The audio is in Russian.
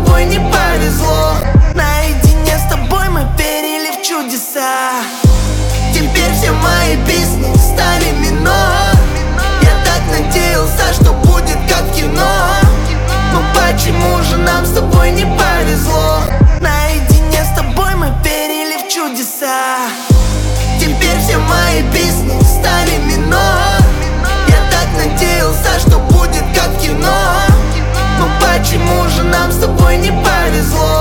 тобой не повезло. Наедине с тобой мы верили в чудеса. Теперь все мои песни стали минор. Я так надеялся, что будет как в кино. Но почему же нам с тобой не повезло? Наедине с тобой мы верили в чудеса. Теперь все мои песни стали минор. Я так надеялся, что будет как в кино. Но почему же нам с тобой не повезло?